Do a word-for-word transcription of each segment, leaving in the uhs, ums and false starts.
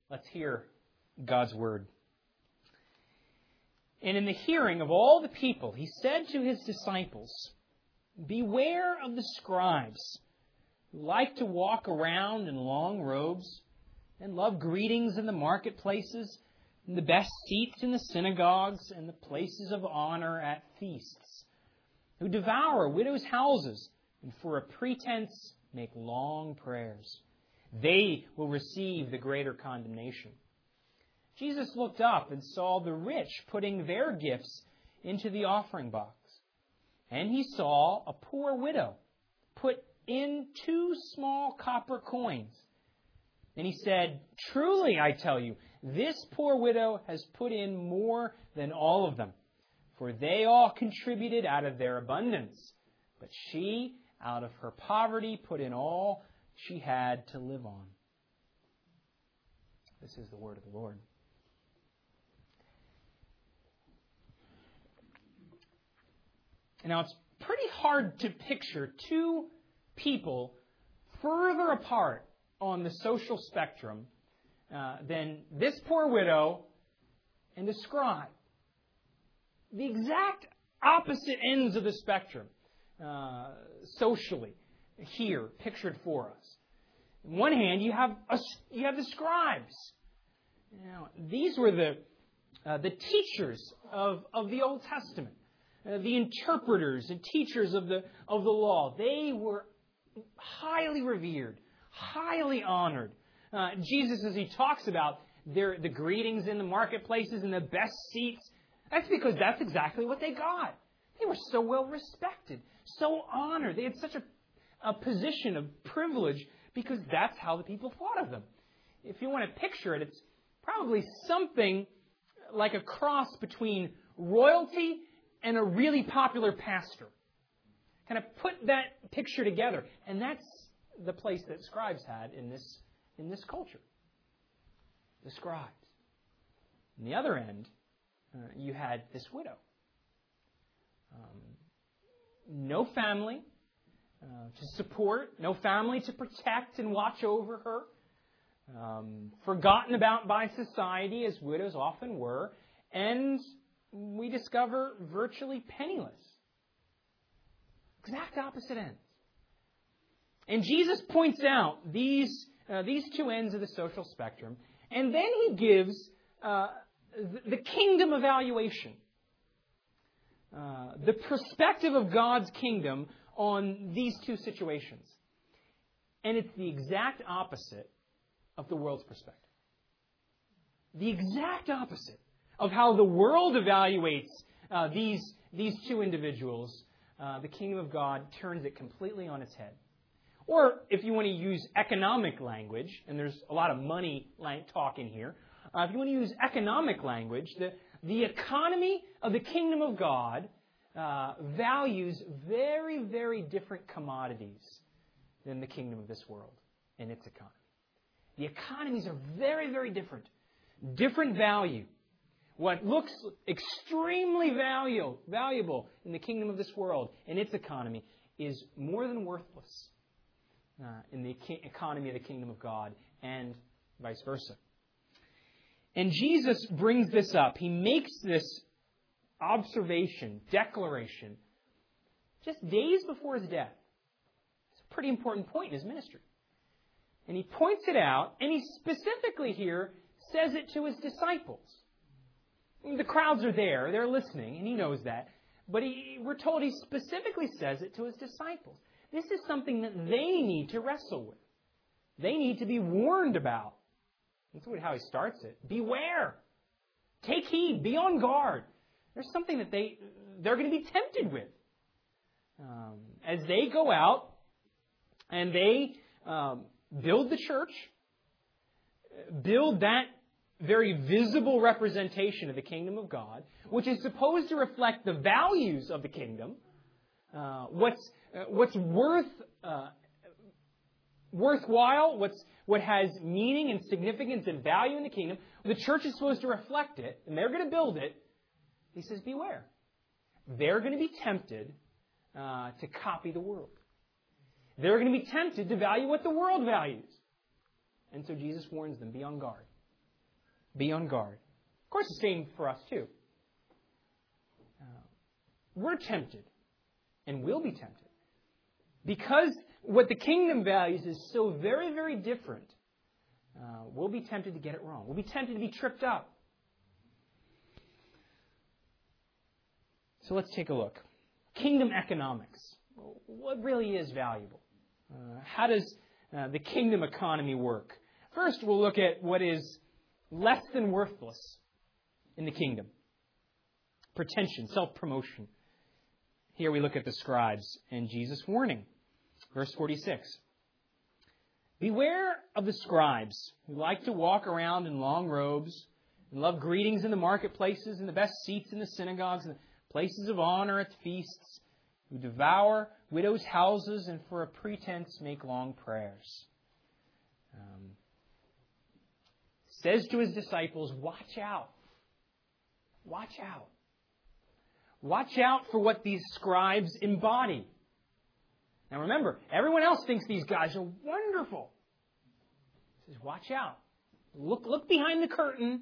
Let's hear God's word. And in the hearing of all the people, he said to his disciples, "Beware of the scribes who like to walk around in long robes and love greetings in the marketplaces and the best seats in the synagogues and the places of honor at feasts, who devour widows' houses and for a pretense make long prayers. They will receive the greater condemnation." Jesus looked up and saw the rich putting their gifts into the offering box. And he saw a poor widow put in two small copper coins. And he said, "Truly, I tell you, this poor widow has put in more than all of them. For they all contributed out of their abundance. But she, out of her poverty, put in all she had to live on." This is the word of the Lord. Now, it's pretty hard to picture two people further apart on the social spectrum uh, than this poor widow and a scribe. The exact opposite ends of the spectrum, uh, socially, here, pictured for us. On one hand, you have a, you have the scribes. Now, these were the uh, the teachers of, of the Old Testament. Uh, the interpreters and teachers of the of the law. They were highly revered, highly honored. Uh, Jesus, as he talks about their the greetings in the marketplaces and the best seats, that's because that's exactly what they got. They were so well respected, so honored. They had such a, a position of privilege because that's how the people thought of them. If you want to picture it, it's probably something like a cross between royalty and a really popular pastor. Kind of put that picture together. And that's the place that scribes had in this, in this culture. The scribes. On the other end, uh, you had this widow. Um, no family uh, to support, no family to protect and watch over her. Um, forgotten about by society, as widows often were. And we discover virtually penniless. Exact opposite ends. And Jesus points out these uh, these two ends of the social spectrum, and then he gives uh, the, the kingdom evaluation, uh, the perspective of God's kingdom on these two situations. And it's the exact opposite of the world's perspective. The exact opposite of how the world evaluates uh, these, these two individuals. Uh, the kingdom of God turns it completely on its head. Or if you want to use economic language, and there's a lot of money talk in here, uh, if you want to use economic language, the, the economy of the kingdom of God uh, values very, very different commodities than the kingdom of this world and its economy. The economies are very, very different. Different value. What looks extremely value, valuable in the kingdom of this world and its economy is more than worthless uh, in the economy of the kingdom of God, and vice versa. And Jesus brings this up. He makes this observation, declaration, just days before his death. It's a pretty important point in his ministry. And he points it out, and he specifically here says it to his disciples. The crowds are there, they're listening, and he knows that. But he, we're told he specifically says it to his disciples. This is something that they need to wrestle with. They need to be warned about. That's how he starts it. Beware. Take heed. Be on guard. There's something that they, they're going to be tempted with. Um, as they go out and they um, build the church, build that very visible representation of the kingdom of God, which is supposed to reflect the values of the kingdom, uh, what's uh, what's worth uh, worthwhile, what's what has meaning and significance and value in the kingdom. The church is supposed to reflect it, and they're going to build it. He says, beware. They're going to be tempted uh, to copy the world. They're going to be tempted to value what the world values. And so Jesus warns them, be on guard. Be on guard. Of course, the same for us too. Uh, we're tempted, and will be tempted. Because what the kingdom values is so very, very different, uh, we'll be tempted to get it wrong. We'll be tempted to be tripped up. So let's take a look. Kingdom economics. What really is valuable? Uh, how does uh, the kingdom economy work? First, we'll look at what is less than worthless in the kingdom. Pretension, self-promotion. Here we look at the scribes and Jesus' warning. Verse forty-six. Beware of the scribes who like to walk around in long robes and love greetings in the marketplaces and the best seats in the synagogues and places of honor at feasts, who devour widows' houses and for a pretense make long prayers. Um, says to his disciples, watch out. Watch out. Watch out for what these scribes embody. Now remember, everyone else thinks these guys are wonderful. He says, watch out. Look, look behind the curtain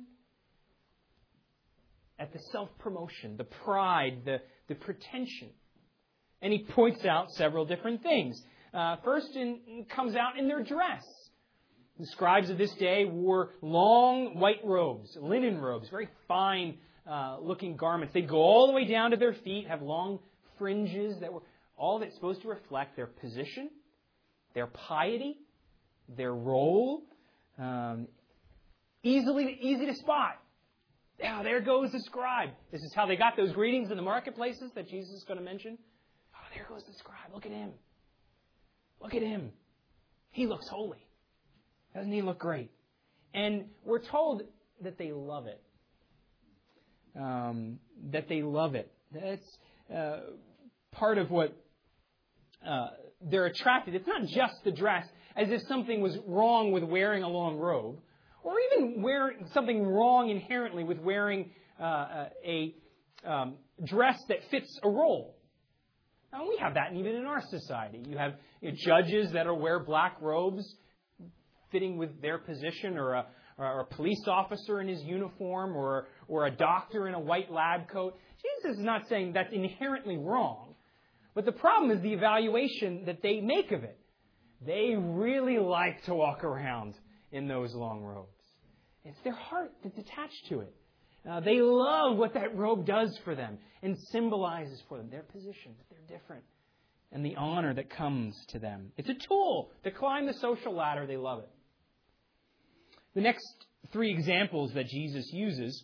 at the self-promotion, the pride, the, the pretension. And he points out several different things. Uh, first, in, it comes out in their dress. The scribes of this day wore long white robes, linen robes, very fine uh, looking garments. They'd go all the way down to their feet, have long fringes that were all of it supposed to reflect their position, their piety, their role. Um, easily, easy to spot. Yeah, there goes the scribe. This is how they got those greetings in the marketplaces that Jesus is going to mention. Oh, there goes the scribe. Look at him. Look at him. He looks holy. Doesn't he look great? And we're told that they love it. Um, that they love it. That's uh, part of what uh, they're attracted. It's not just the dress, as if something was wrong with wearing a long robe, or even wearing something wrong inherently with wearing uh, a um, dress that fits a role. Now, we have that even in our society. You have you know, judges that will wear black robes fitting with their position, or a, or a police officer in his uniform, or, or a doctor in a white lab coat. Jesus is not saying that's inherently wrong. But the problem is the evaluation that they make of it. They really like to walk around in those long robes. It's their heart that's attached to it. Uh, they love what that robe does for them and symbolizes for them. Their position, that they're different, and the honor that comes to them. It's a tool to climb the social ladder. They love it. The next three examples that Jesus uses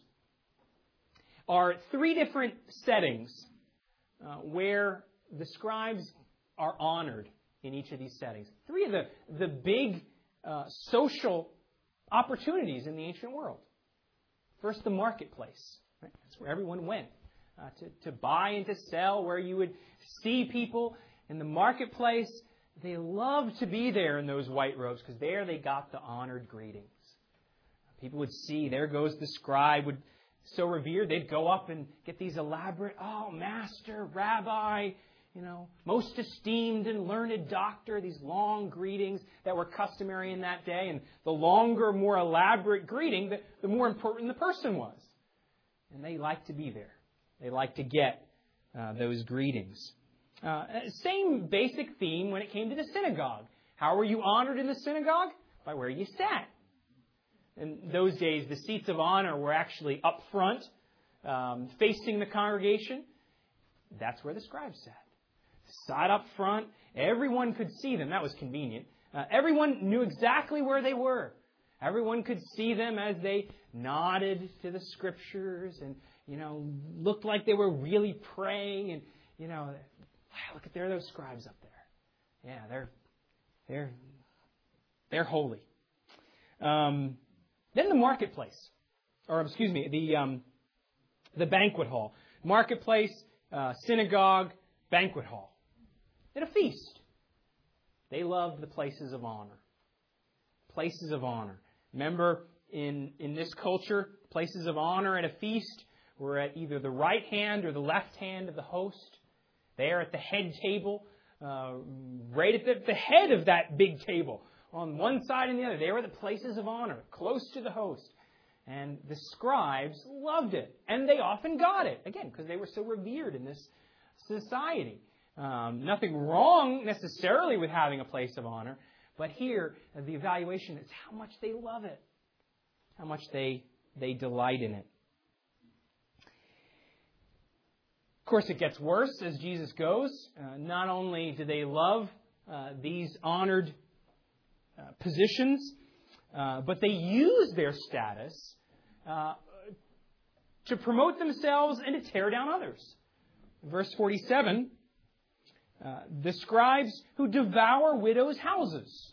are three different settings uh, where the scribes are honored in each of these settings. Three of the, the big uh, social opportunities in the ancient world. First, the marketplace. Right? That's where everyone went uh, to, to buy and to sell, where you would see people in the marketplace. They loved to be there in those white robes because there they got the honored greetings. People would see, there goes the scribe, would so revered, they'd go up and get these elaborate, oh, master, rabbi, you know, most esteemed and learned doctor, these long greetings that were customary in that day. And the longer, more elaborate greeting, the, the more important the person was. And they liked to be there. They liked to get uh, those greetings. Uh, same basic theme when it came to the synagogue. How were you honored in the synagogue? By where you sat. In those days, the seats of honor were actually up front, um, facing the congregation. That's where the scribes sat. Sat up front. Everyone could see them. That was convenient. Uh, everyone knew exactly where they were. Everyone could see them as they nodded to the scriptures and, you know, looked like they were really praying. And, you know, wow, look at there, those scribes up there. Yeah, they're they're they're holy. Um, then the marketplace, or excuse me, the um, the banquet hall, marketplace, uh, synagogue, banquet hall. At a feast, they loved the places of honor. Places of honor. Remember, in in this culture, places of honor at a feast were at either the right hand or the left hand of the host. There at the head table, uh, right at the, the head of that big table. On one side and the other, they were the places of honor, close to the host. And the scribes loved it. And they often got it. Again, because they were so revered in this society. Um, nothing wrong necessarily with having a place of honor. But here, the evaluation is how much they love it. How much they, they delight in it. Of course, it gets worse as Jesus goes. Uh, not only do they love uh, these honored uh, positions, uh, but they use their status uh, to promote themselves and to tear down others. Verse forty-seven, uh, the scribes who devour widows' houses.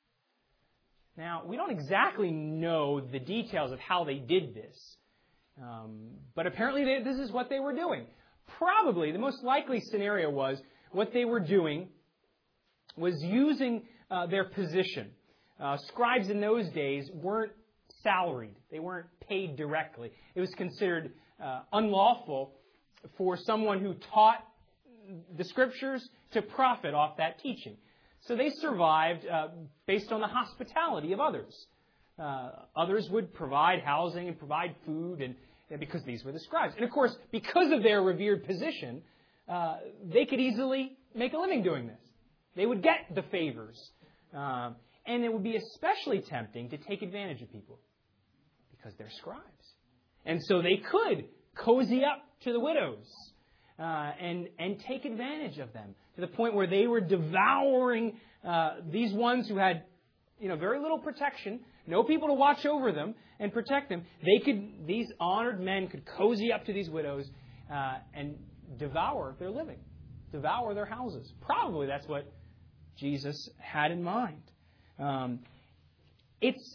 Now, we don't exactly know the details of how they did this, um, but apparently they, this is what they were doing. Probably the most likely scenario was what they were doing was using uh, their position. Uh, scribes in those days weren't salaried. They weren't paid directly. It was considered uh, unlawful for someone who taught the Scriptures to profit off that teaching. So they survived uh, based on the hospitality of others. Uh, others would provide housing and provide food, and because these were the scribes. And of course, because of their revered position, uh, they could easily make a living doing this. They would get the favors. Um, and it would be especially tempting to take advantage of people because they're scribes. And so they could cozy up to the widows uh, and, and take advantage of them to the point where they were devouring uh, these ones who had, you know, very little protection, no people to watch over them and protect them. They could, these honored men could cozy up to these widows uh, and devour their living, devour their houses. Probably that's what Jesus had in mind. Um, it's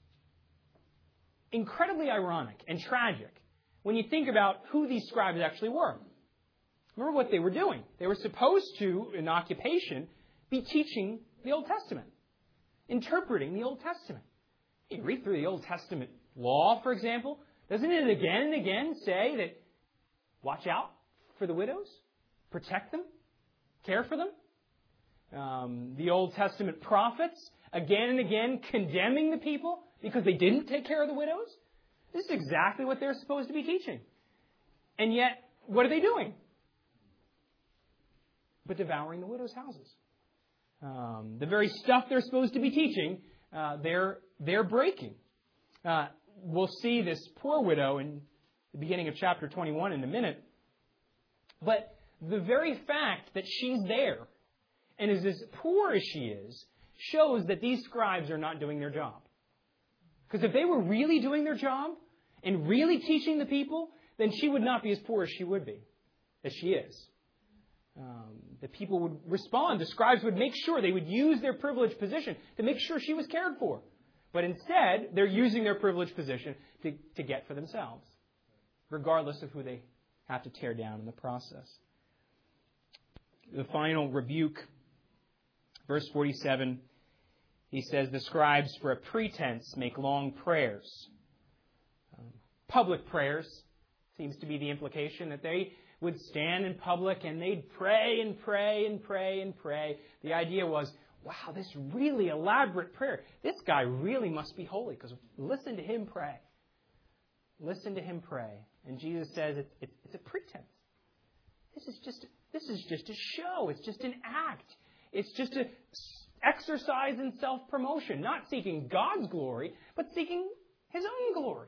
incredibly ironic and tragic when you think about who these scribes actually were. Remember what they were doing. They were supposed to, in occupation, be teaching the Old Testament, interpreting the Old Testament. You read through the Old Testament law, for example. Doesn't it again and again say that watch out for the widows, protect them, care for them? Um, the Old Testament prophets, again and again, condemning the people because they didn't take care of the widows. This is exactly what they're supposed to be teaching. And yet, what are they doing? But devouring the widows' houses. Um, the very stuff they're supposed to be teaching, uh, they're they're breaking. Uh, we'll see this poor widow in the beginning of chapter twenty-one in a minute. But the very fact that she's there and is as poor as she is shows that these scribes are not doing their job. Because if they were really doing their job and really teaching the people, then she would not be as poor as she would be, as she is. Um, the people would respond. The scribes would make sure, they would use their privileged position to make sure she was cared for. But instead, they're using their privileged position to, to get for themselves, regardless of who they have to tear down in the process. The final rebuke, verse forty-seven, he says, the scribes for a pretense make long prayers. Um, public prayers seems to be the implication, that they would stand in public and they'd pray and pray and pray and pray. The idea was, wow, this really elaborate prayer. This guy really must be holy because listen to him pray. Listen to him pray. And Jesus says it's, it's, it's a pretense. This is just this is just a show. It's just an act. It's just an exercise in self-promotion, not seeking God's glory, but seeking his own glory.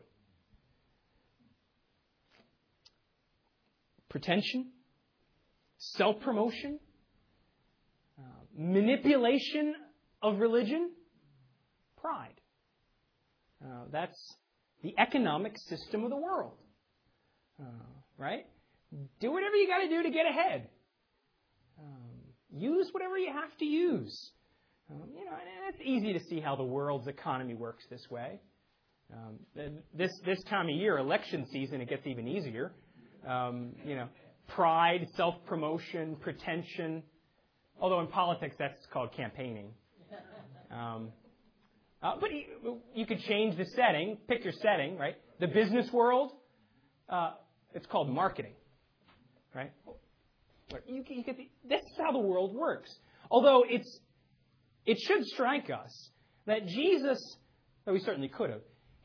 Pretension, self-promotion, uh, manipulation of religion, pride. Uh, that's the economic system of the world. Uh, right? Do whatever you got to do to get ahead. Um, use whatever you have to use. Um, you know, and it's easy to see how the world's economy works this way. Um, this this time of year, election season, it gets even easier. Um, you know, pride, self-promotion, pretension. Although in politics, that's called campaigning. Um, uh, but you, you could change the setting. Pick your setting, right? The business world, uh, it's called marketing, right? You, you get the, that's how the world works. Although it's it should strike us that Jesus, though he certainly could have,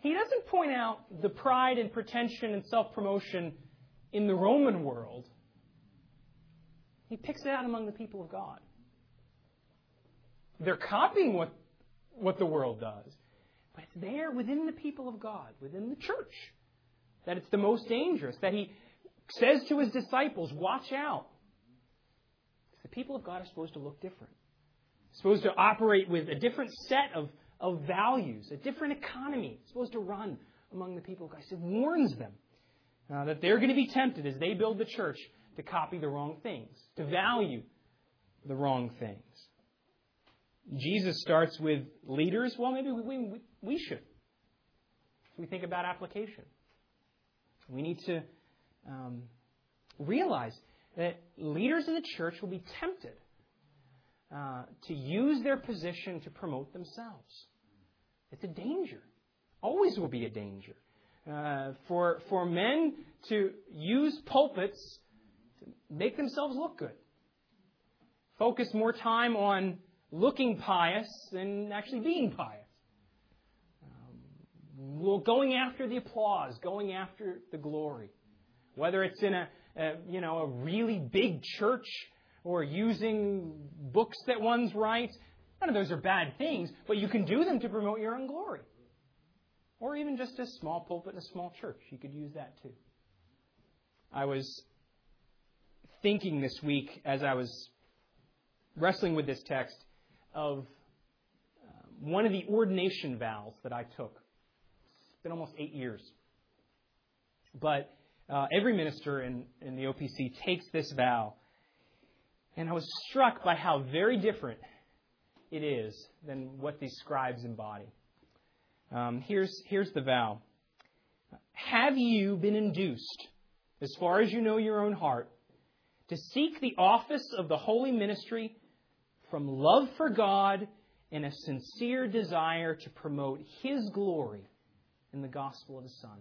he doesn't point out the pride and pretension and self-promotion in the Roman world. He picks it out among the people of God. They're copying what, what the world does. But it's there within the people of God, within the church, that it's the most dangerous, that he says to his disciples, watch out. The people of God are supposed to look different. Supposed to operate with a different set of, of values, a different economy. It's supposed to run among the people of God. He warns them uh, that they're going to be tempted as they build the church to copy the wrong things, to value the wrong things. Jesus starts with leaders. Well, maybe we, we, we should. As we think about application, we need to um, realize that leaders in the church will be tempted uh, to use their position to promote themselves. It's a danger. Always will be a danger. Uh, for, for men to use pulpits to make themselves look good. Focus more time on looking pious than actually being pious. Um, well, going after the applause, going after the glory. Whether it's in a, a you know a really big church or using books that one's writes, none of those are bad things, but you can do them to promote your own glory. Or even just a small pulpit in a small church. You could use that too. I was thinking this week as I was wrestling with this text of uh, one of the ordination vows that I took. It's been almost eight years. But uh, every minister in, in the O P C takes this vow. And I was struck by how very different it is than what these scribes embody. Um, here's, here's the vow. Have you been induced, as far as you know your own heart, to seek the office of the holy ministry from love for God and a sincere desire to promote His glory in the gospel of His Son?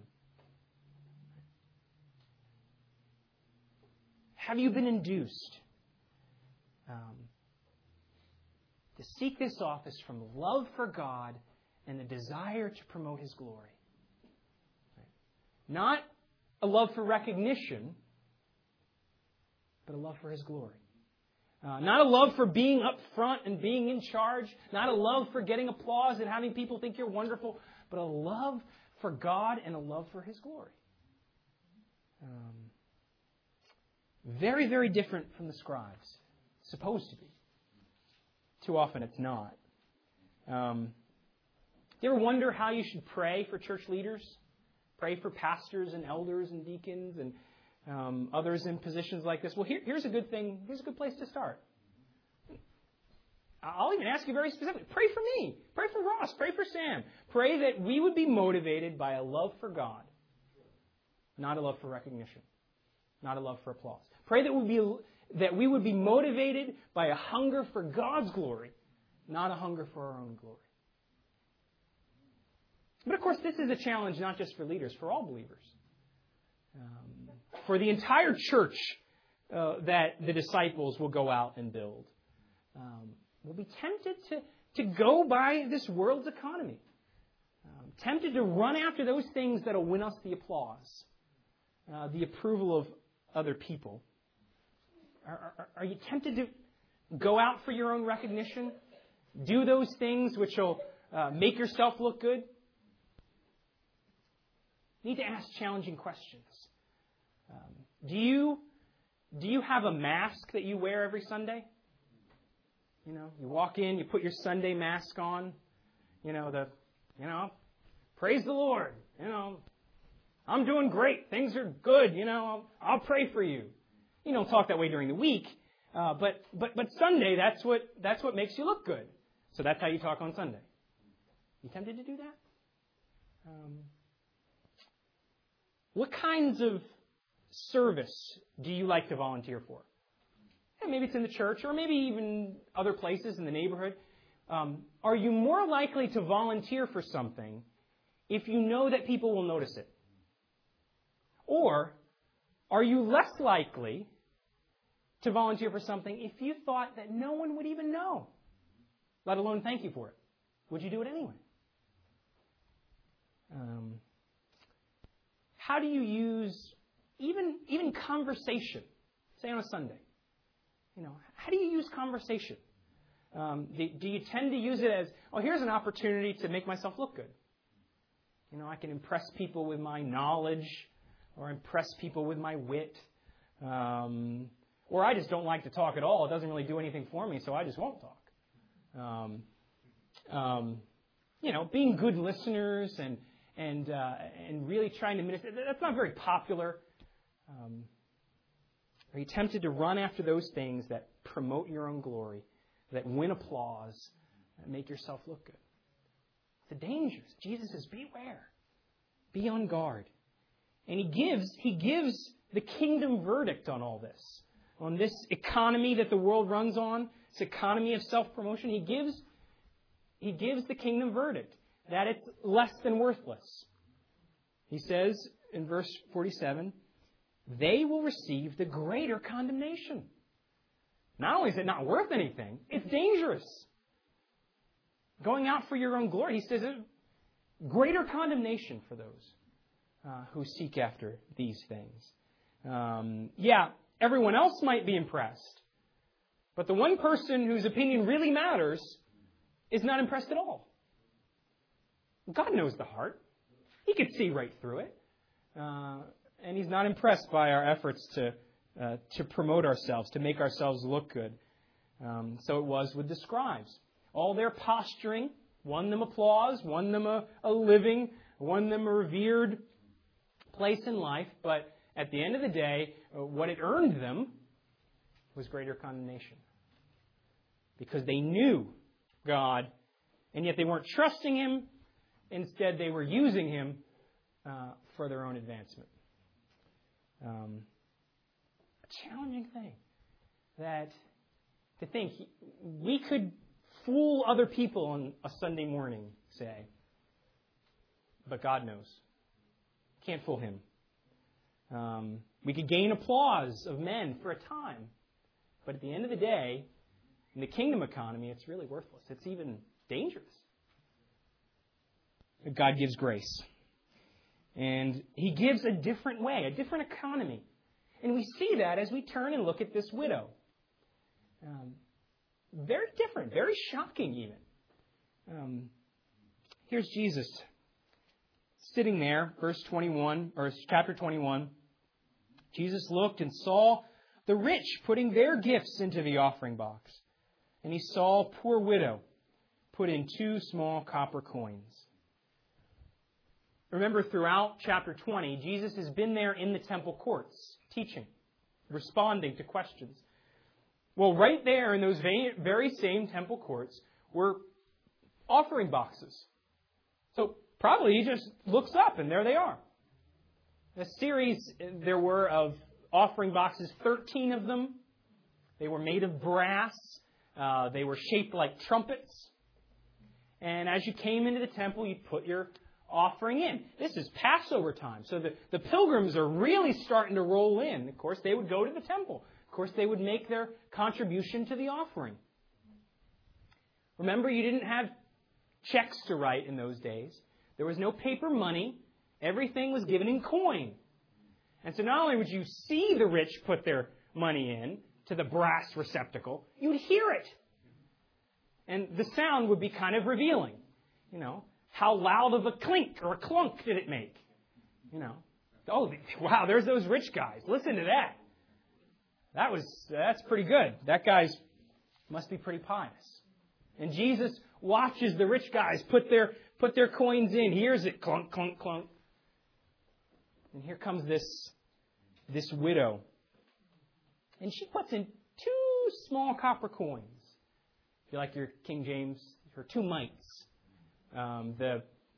Have you been induced um, to seek this office from love for God and a desire to promote His glory? Not a love for recognition, but a love for His glory. Uh, not a love for being up front and being in charge. Not a love for getting applause and having people think you're wonderful. But a love for God and a love for His glory. Um, very, very different from the scribes. Supposed to be. Too often it's not. Um, do you ever wonder how you should pray for church leaders? Pray for pastors and elders and deacons and Um, others in positions like this? Well, here, here's a good thing. Here's a good place to start. I'll even ask you very specifically. Pray for me. Pray for Ross. Pray for Sam. Pray that we would be motivated by a love for God, not a love for recognition, not a love for applause. Pray that we be that we would be motivated by a hunger for God's glory, not a hunger for our own glory. But of course, this is a challenge not just for leaders, for all believers. Um, for the entire church uh, that the disciples will go out and build. Um, we'll be tempted to, to go by this world's economy. Um, tempted to run after those things that will win us the applause, uh, the approval of other people. Are, are, are you tempted to go out for your own recognition? Do those things which will uh, make yourself look good? You need to ask challenging questions. Um, do you do you have a mask that you wear every Sunday? You know, you walk in, you put your Sunday mask on. You know the, you know, praise the Lord. You know, I'm doing great. Things are good. You know, I'll, I'll pray for you. You don't talk that way during the week, uh, but but but Sunday, that's what that's what makes you look good. So that's how you talk on Sunday. You tempted to do that? Um, What kinds of service do you like to volunteer for? Yeah, maybe it's in the church or maybe even other places in the neighborhood. Um, are you more likely to volunteer for something if you know that people will notice it? Or are you less likely to volunteer for something if you thought that no one would even know, let alone thank you for it? Would you do it anyway? Um, how do you use even even conversation, say on a Sunday? You know, how do you use conversation? Um, do, do you tend to use it as, oh, here's an opportunity to make myself look good? You know, I can impress people with my knowledge, or impress people with my wit. Um, or I just don't like to talk at all. It doesn't really do anything for me, so I just won't talk. Um, um, you know, being good listeners and and uh, and really trying to minister, that's not very popular. Um, are you tempted to run after those things that promote your own glory, that win applause, that make yourself look good? It's dangerous. Jesus says, beware. Be on guard. And he gives, he gives the kingdom verdict on all this. On this economy that the world runs on, this economy of self-promotion, he gives, he gives the kingdom verdict that it's less than worthless. He says in verse forty-seven, they will receive the greater condemnation. Not only is it not worth anything, it's dangerous. Going out for your own glory, he says, greater condemnation for those uh, who seek after these things. Um, yeah, everyone else might be impressed, but the one person whose opinion really matters is not impressed at all. God knows the heart. He can see right through it. Uh, and He's not impressed by our efforts to uh, to promote ourselves, to make ourselves look good. Um, so it was with the scribes. All their posturing won them applause, won them a, a living, won them a revered place in life. But at the end of the day, uh, what it earned them was greater condemnation. Because they knew God, and yet they weren't trusting Him. Instead, they were using Him uh, for their own advancement. Um, a challenging thing that to think we could fool other people on a Sunday morning, say, but God knows. Can't fool Him. Um, we could gain applause of men for a time, but at the end of the day, in the kingdom economy, it's really worthless. It's even dangerous. God gives grace. And He gives a different way, a different economy. And we see that as we turn and look at this widow. Um, very different, very shocking even. Um, here's Jesus sitting there, verse twenty-one, or chapter twenty-one. Jesus looked and saw the rich putting their gifts into the offering box. And He saw a poor widow put in two small copper coins. Remember, throughout chapter twenty, Jesus has been there in the temple courts, teaching, responding to questions. Well, right there in those very same temple courts were offering boxes. So probably He just looks up and there they are. A series there were of offering boxes, thirteen of them. They were made of brass. Uh, they were shaped like trumpets. And as you came into the temple, you put your offering in. This is Passover time. So the, the pilgrims are really starting to roll in. Of course, they would go to the temple. Of course, they would make their contribution to the offering. Remember, you didn't have checks to write in those days. There was no paper money. Everything was given in coin. And so not only would you see the rich put their money in to the brass receptacle, you'd hear it. And the sound would be kind of revealing. You know, how loud of a clink or a clunk did it make? You know, oh, wow, there's those rich guys. Listen to that. That was, that's pretty good. That guy's must be pretty pious. And Jesus watches the rich guys put their, put their coins in. Hears it, clunk, clunk, clunk. And here comes this, this widow. And she puts in two small copper coins. If you like your King James, her two mites. Um, the, uh,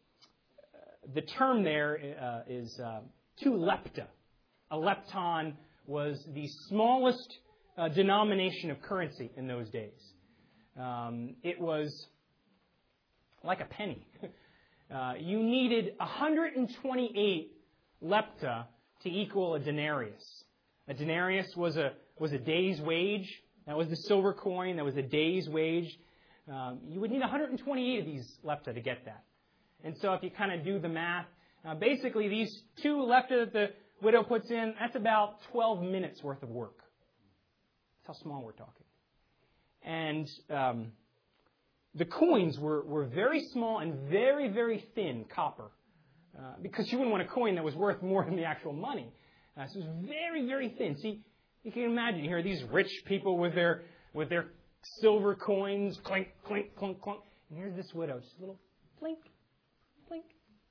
the term there uh, is uh, two lepta. A lepton was the smallest uh, denomination of currency in those days. Um, it was like a penny. uh, you needed one hundred twenty-eight lepta to equal a denarius. A denarius was a was a day's wage. That was the silver coin. That was a day's wage. Um, you would need one hundred twenty-eight of these lepta to get that. And so if you kind of do the math, uh, basically these two left that the widow puts in, that's about twelve minutes worth of work. That's how small we're talking. And um, the coins were, were very small and very, very thin copper. Uh, because you wouldn't want a coin that was worth more than the actual money. Uh, so it was very, very thin. See, you can imagine here these rich people with their with their silver coins, clink, clink, clink, clink. And here's this widow, just a little blink, blink.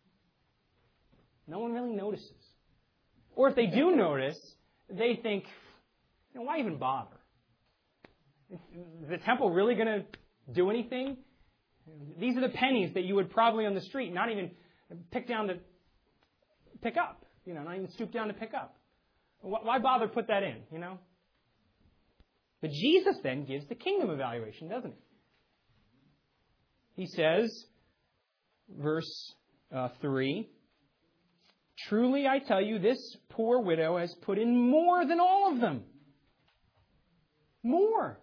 No one really notices. Or if they do notice, they think, you know, why even bother? Is the temple really going to do anything? These are the pennies that you would probably on the street not even pick down to pick up. You know, not even stoop down to pick up. Why bother put that in, you know? But Jesus then gives the kingdom evaluation, doesn't he? He says, verse uh, three, "Truly I tell you, this poor widow has put in more than all of them." More.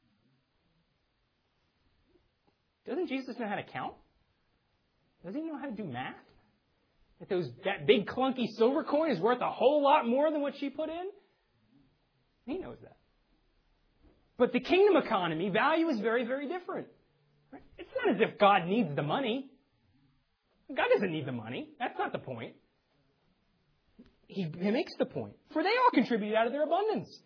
Doesn't Jesus know how to count? Doesn't he know how to do math? That those that big clunky silver coin is worth a whole lot more than what she put in? He knows that. But the kingdom economy, value is very, very different. Right? It's not as if God needs the money. God doesn't need the money. That's not the point. He, he makes the point. For they all contribute out of their abundance.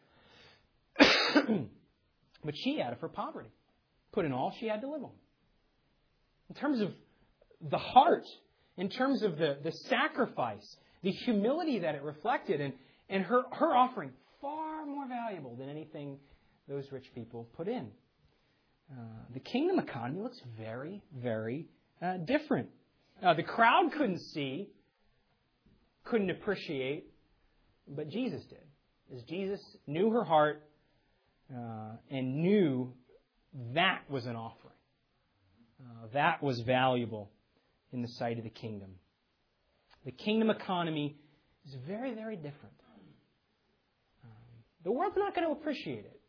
But she, out of her poverty, put in all she had to live on. In terms of the heart, in terms of the, the sacrifice, the humility that it reflected, and, and her, her offering, far more valuable than anything those rich people put in. Uh, the kingdom economy looks very, very uh, different. Uh, the crowd couldn't see, couldn't appreciate, but Jesus did. As Jesus knew her heart uh, and knew that was an offering. Uh, that was valuable in the sight of the kingdom. The kingdom economy is very, very different. Um, the world's not going to appreciate it.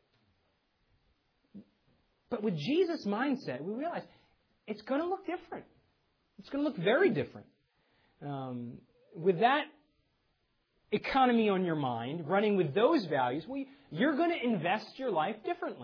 But with Jesus' mindset, we realize it's going to look different. It's going to look very different. Um, with that economy on your mind, running with those values, well, you're going to invest your life differently.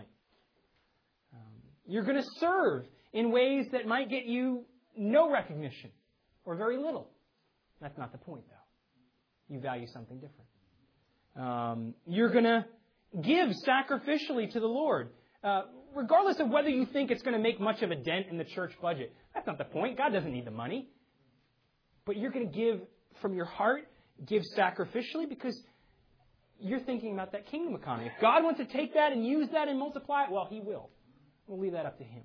Um, you're going to serve in ways that might get you no recognition or very little. That's not the point, though. You value something different. Um, you're going to give sacrificially to the Lord, uh, regardless of whether you think it's going to make much of a dent in the church budget. That's not the point. God doesn't need the money. But you're going to give from your heart, give sacrificially, because you're thinking about that kingdom economy. If God wants to take that and use that and multiply it, well, He will. We'll leave that up to Him.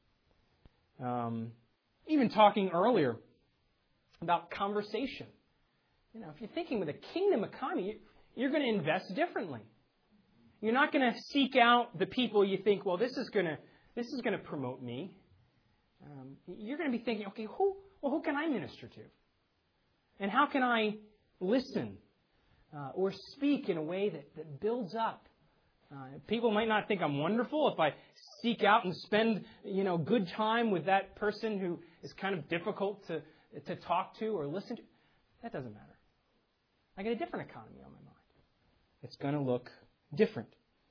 Um, even talking earlier about conversation. You know, if you're thinking with a kingdom economy, you're going to invest differently. You're not going to seek out the people you think, well, this is going to this is going to promote me. Um, you're going to be thinking, okay, who well, who can I minister to? And how can I listen uh, or speak in a way that, that builds up? Uh, people might not think I'm wonderful if I seek out and spend, you know, good time with that person who is kind of difficult to, to talk to or listen to. That doesn't matter. I get a different economy on my mind. It's going to look different.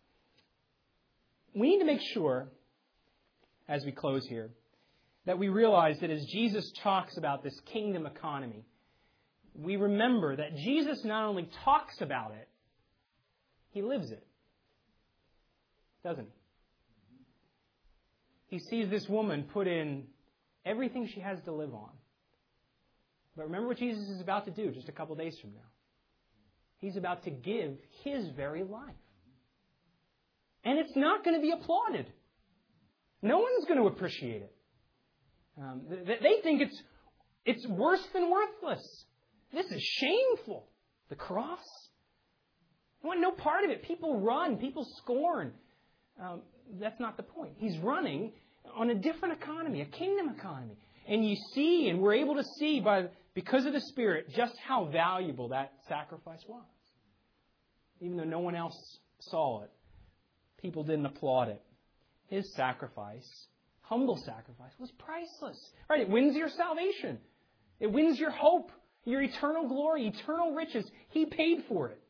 We need to make sure, as we close here, that we realize that as Jesus talks about this kingdom economy, we remember that Jesus not only talks about it, He lives it. Doesn't he? He sees this woman put in everything she has to live on. But remember what Jesus is about to do just a couple days from now. He's about to give His very life. And it's not going to be applauded. No one's going to appreciate it. Um, they think it's it's worse than worthless. This is shameful. The cross. I want no part of it. People run. People scorn. Um, that's not the point. He's running on a different economy, a kingdom economy. And you see, and we're able to see by because of the Spirit, just how valuable that sacrifice was. Even though no one else saw it, people didn't applaud it. His sacrifice, humble sacrifice, was priceless. Right? It wins your salvation. It wins your hope, your eternal glory, eternal riches. He paid for it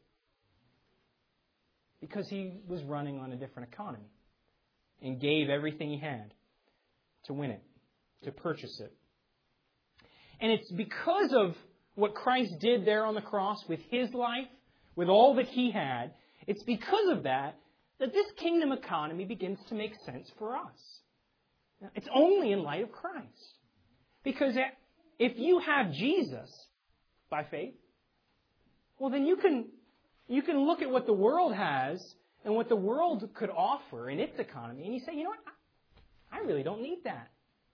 because He was running on a different economy and gave everything He had to win it, to purchase it. And it's because of what Christ did there on the cross with His life, with all that He had, it's because of that that this kingdom economy begins to make sense for us. It's only in light of Christ. Because if you have Jesus by faith, well then you can, you can look at what the world has and what the world could offer in its economy, and you say, you know what, I really don't need that.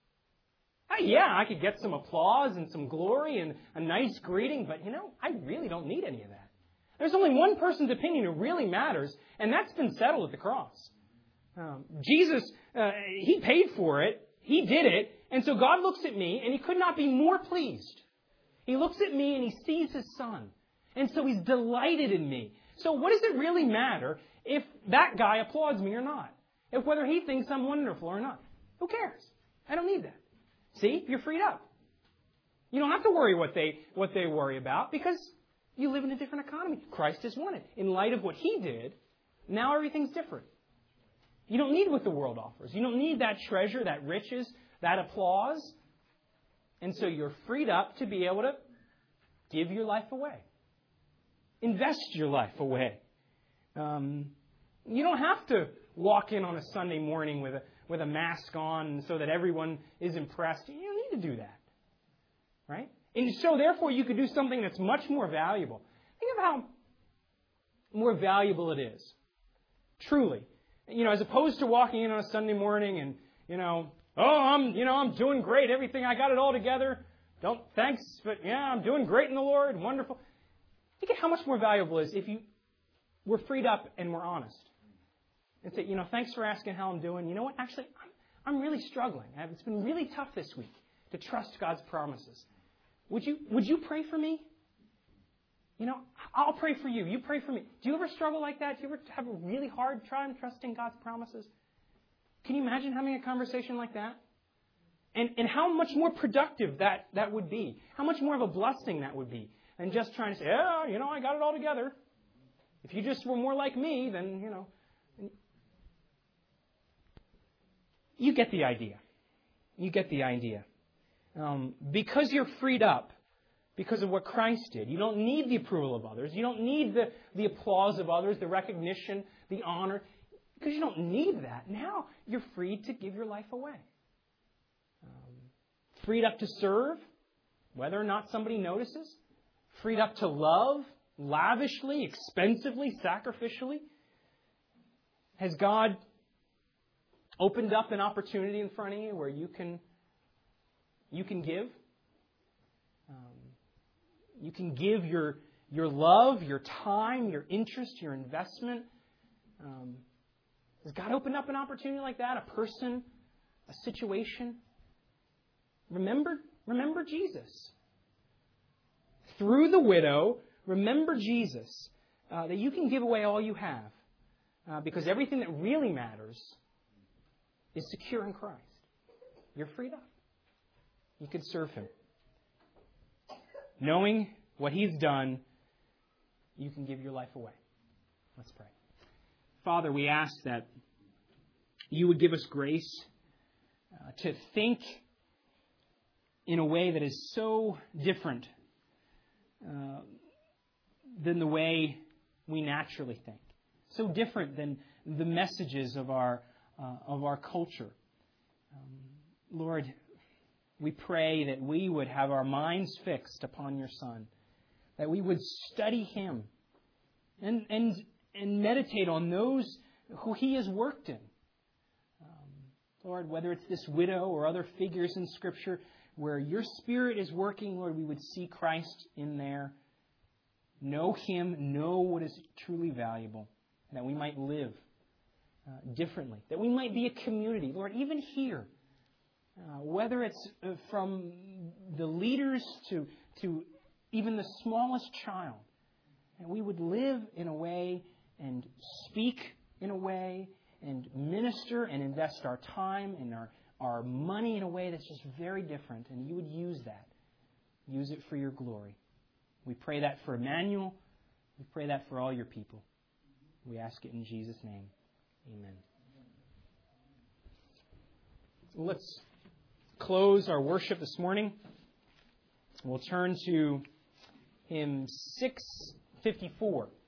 I, yeah, I could get some applause and some glory and a nice greeting, but you know, I really don't need any of that. There's only one person's opinion who really matters, and that's been settled at the cross. Um, Jesus, uh, He paid for it. He did it. And so God looks at me, and He could not be more pleased. He looks at me, and He sees His Son. And so He's delighted in me. So what does it really matter if that guy applauds me or not? If whether he thinks I'm wonderful or not? Who cares? I don't need that. See? You're freed up. You don't have to worry what they, what they worry about because you live in a different economy. Christ has won it. In light of what He did, now everything's different. You don't need what the world offers. You don't need that treasure, that riches, that applause. And so you're freed up to be able to give your life away. Invest your life away. Um, you don't have to walk in on a Sunday morning with a, with a mask on so that everyone is impressed. You don't need to do that. Right? And so, therefore, you could do something that's much more valuable. Think of how more valuable it is. Truly. You know, as opposed to walking in on a Sunday morning and, you know, oh, I'm, you know, I'm doing great. Everything, I got it all together. Don't, thanks, but yeah, I'm doing great in the Lord. Wonderful. Think of how much more valuable it is if you were freed up and were honest. And say, you know, thanks for asking how I'm doing. You know what? Actually, I'm, I'm really struggling. It's been really tough this week to trust God's promises. Would you, would you pray for me? You know, I'll pray for you. You pray for me. Do you ever struggle like that? Do you ever have a really hard time trusting God's promises? Can you imagine having a conversation like that? And, and how much more productive that, that would be. How much more of a blessing that would be than just trying to say, yeah, you know, I got it all together. If you just were more like me, then, you know. You get the idea. You get the idea. Um, because you're freed up, because of what Christ did, you don't need the approval of others. You don't need the, the applause of others, the recognition, the honor. Because you don't need that. Now you're free to give your life away. Um, freed up to serve, whether or not somebody notices. Freed up to love, lavishly, expensively, sacrificially. Has God opened up an opportunity in front of you where you can You can give. Um, you can give your, your love, your time, your interest, your investment. Um, has God opened up an opportunity like that? A person? A situation? Remember, remember Jesus. Through the widow, remember Jesus. Uh, that you can give away all you have. Uh, because everything that really matters is secure in Christ. You're freed up. You can serve Him. Knowing what He's done, you can give your life away. Let's pray. Father, we ask that You would give us grace uh, to think in a way that is so different uh, than the way we naturally think. So different than the messages of our, uh, of our culture. Um, Lord, we pray that we would have our minds fixed upon Your Son, that we would study Him and and and meditate on those who He has worked in. Um, Lord, whether it's this widow or other figures in Scripture where Your Spirit is working, Lord, we would see Christ in there, know Him, know what is truly valuable, and that we might live uh, differently, that we might be a community. Lord, even here, Uh, whether it's uh, from the leaders to to even the smallest child, and we would live in a way and speak in a way and minister and invest our time and our, our money in a way that's just very different, and You would use that Use it for your glory. We pray that for Emmanuel. We pray that for all your people. We ask it in Jesus' name. Amen. Let's close our worship this morning. We'll turn to hymn six fifty-four.